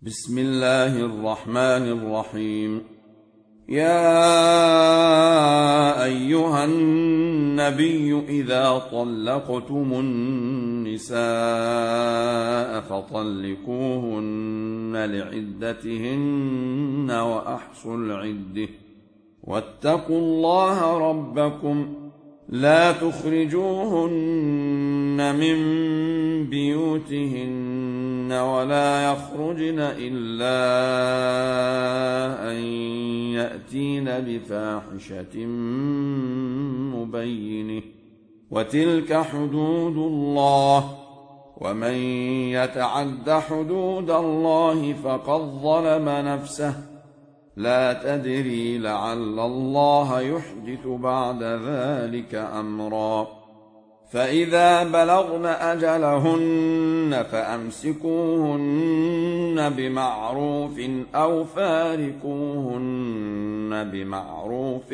بسم الله الرحمن الرحيم. يا أيها النبي إذا طلقتم النساء فطلقوهن لعدتهن وأحصوا العدة واتقوا الله ربكم لا تخرجوهن من بيوتهن ولا يخرجن إلا أن يأتين بفاحشة مبينة وتلك حدود الله ومن يتعد حدود الله فقد ظلم نفسه لا تدري لعل الله يحدث بعد ذلك أمرا. فإذا بلغن أجلهن فأمسكوهن بمعروف أو فارقوهن بمعروف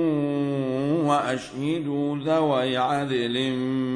وأشهدوا ذوي عدل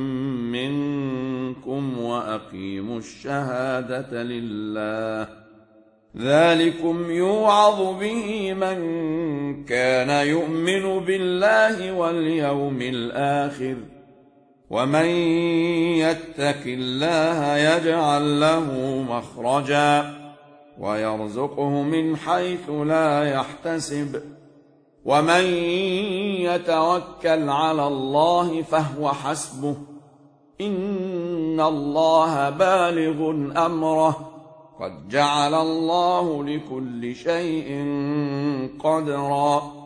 منكم وأقيموا الشهادة لله ذلكم يوعظ به من كان يؤمن بالله واليوم الآخر ومن يتق الله يجعل له مخرجا ويرزقه من حيث لا يحتسب ومن يتوكل على الله فهو حسبه إن الله بالغ أمره قد جعل الله لكل شيء قدرا.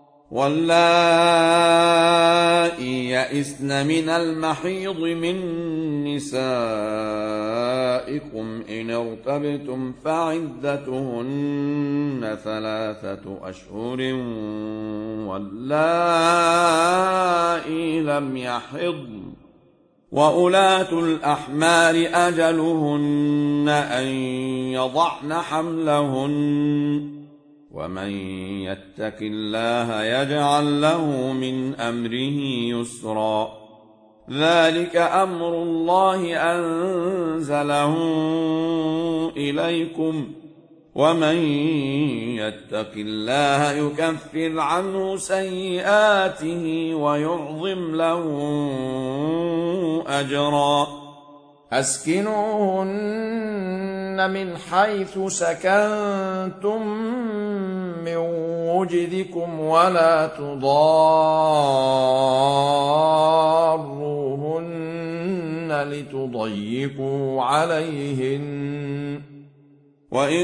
واللائي يئسن من المحيض من نسائكم إن ارتبتم فعدتهن 3 أشهر واللائي لم يحضن وأولاة الأحمال أجلهن أن يضعن حملهن ومن يتق الله يجعل له من أمره يسرا. ذلك أمر الله أنزله إليكم ومن يتق الله يكفر عنه سيئاته ويعظم له أجرا. أسكنوهن من حيث سكنتم من وجدكم ولا تضاروهن لتضيقوا عليهن وإن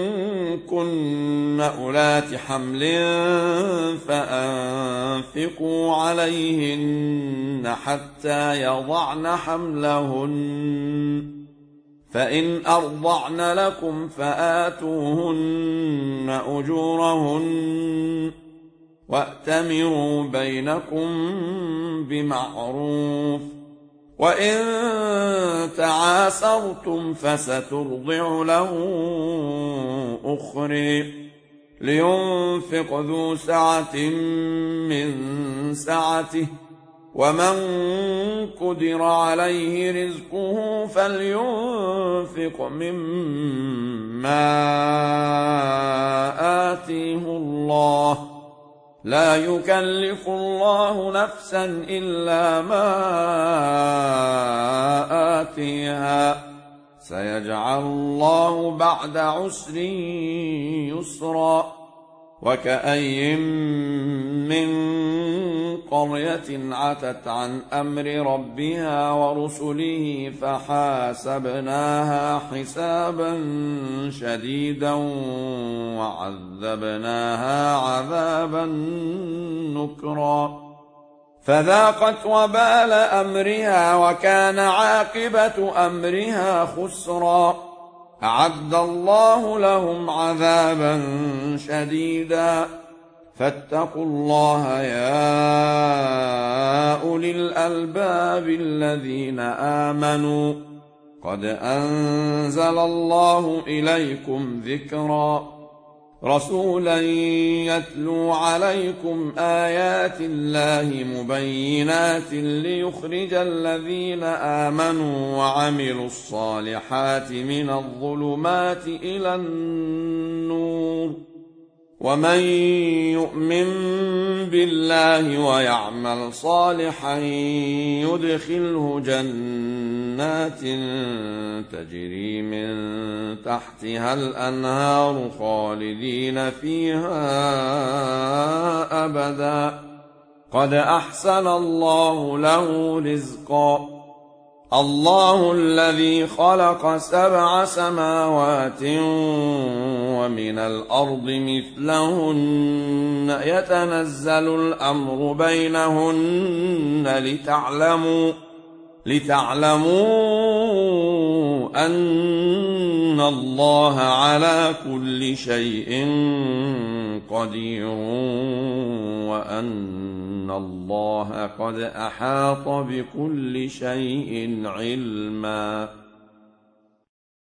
كن أولات حمل فأنفقوا عليهن حتى يضعن حملهن فإن أرضعن لكم فآتوهن أجورهن وأتمروا بينكم بمعروف وإن تعاسرتم فسترضع له أخرى لينفق ذو سعة من سعته ومن قدر عليه رزقه فلينفق مما آتيه الله لا يكلف الله نفسا إلا ما آتيها سيجعل الله بعد عسر يسرا. وكأي من قرية عتت عن أمر ربها ورسله فحاسبناها حسابا شديدا وعذبناها عذابا نكرا فذاقت وبال أمرها وكان عاقبة أمرها خسرا. أعد الله لهم عذابا شديدا فاتقوا الله يا أولي الألباب الذين آمنوا قد أنزل الله إليكم ذكرا. رسولا يتلو عليكم آيات الله مبينات ليخرج الذين آمنوا وعملوا الصالحات من الظلمات إلى النور ومن يؤمن بالله ويعمل صالحا يدخله جنات تجري من تحتها الأنهار خالدين فيها أبدا قد أحسن الله له رزقا الله الذي خلق 7 سماوات ومن الأرض مثلهن يتنزل الأمر بينهن لتعلموا أن الله على كل شيء قدير وأن الله قد أحاط بكل شيء علما